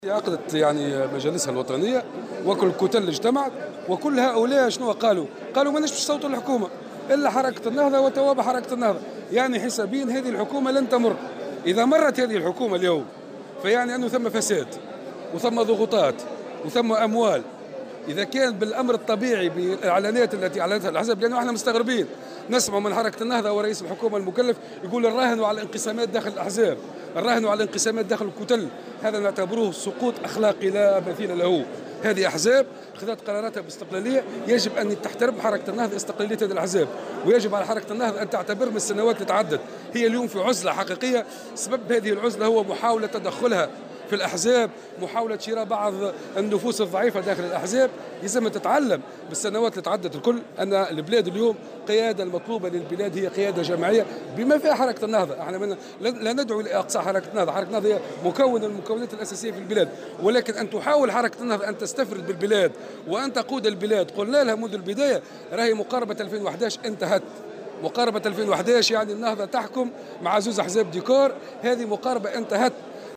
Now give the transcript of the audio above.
عقدت يعني مجالسها الوطنية وكل الكتل اجتمعت وكل هؤلاء شنو قالوا؟ قالوا ماناش باش نصوتوا الحكومة إلا حركة النهضة وتوابع حركة النهضة، يعني حسابين هذه الحكومة لن تمر. إذا مرت هذه الحكومة اليوم فيعني أنه ثم فساد وثم ضغوطات وثم أموال. إذا كان بالأمر الطبيعي بالإعلانات التي أعلنتها الأحزاب، لأنه احنا مستغربين نسمع من حركة النهضة ورئيس الحكومة المكلف يقول الراهن على الانقسامات داخل الأحزاب، الراهن على الانقسامات داخل الكتل، هذا نعتبروه سقوط أخلاقي لا مثيل له. هذه أحزاب خذت قراراتها باستقلالية، يجب أن تحترم حركة النهضة استقلالية هذه الأحزاب، ويجب على حركة النهضة أن تعتبر من السنوات اللي تعدت هي اليوم في عزلة حقيقية. سبب هذه العزلة هو محاولة تدخلها في الأحزاب، محاولة شراء بعض النفوس الضعيفة داخل الأحزاب. يلزم تتعلم بالسنوات اللي تعدت الكل أن البلاد اليوم قيادة المطلوبة للبلاد هي قيادة جماعية بما فيها حركة النهضة. احنا لا ندعو لإقصاء حركة النهضة، حركة النهضة هي مكون من المكونات الأساسية في البلاد، ولكن أن تحاول حركة النهضة أن تستفرد بالبلاد وأن تقود البلاد. قلنا لها منذ البداية راهي مقاربة 2011 انتهت. مقاربة 2011 يعني النهضة تحكم مع زوز أحزاب ديكور، هذه مقاربة انتهت.